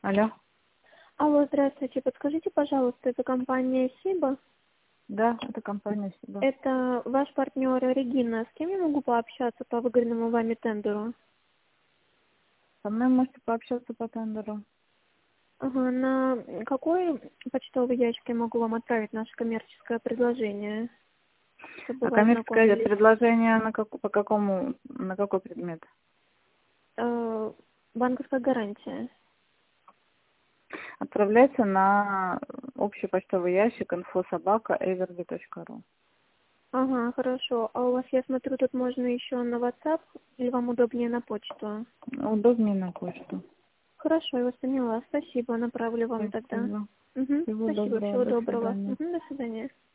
Алло. Алло, здравствуйте. Подскажите, пожалуйста, это компания Сиба? Да, это компания Сиба. Это ваш партнер Регина. С кем я могу пообщаться по выигранному вами тендеру? Со мной можете пообщаться по тендеру. Ага, на какой почтовый ящик я могу вам отправить наше коммерческое предложение, чтобы А вы коммерческое ознакомились? предложение на какой предмет? Банковская гарантия. Отправляйте на общий почтовый ящик info@evergy.ru. Ага, хорошо. А у вас, я смотрю, тут можно еще на WhatsApp, или вам удобнее на почту? Удобнее на почту. Хорошо, я вас поняла. Спасибо, направлю вам тогда. Спасибо. Угу, Всего спасибо, доброго. всего До доброго. свидания. Угу, до свидания.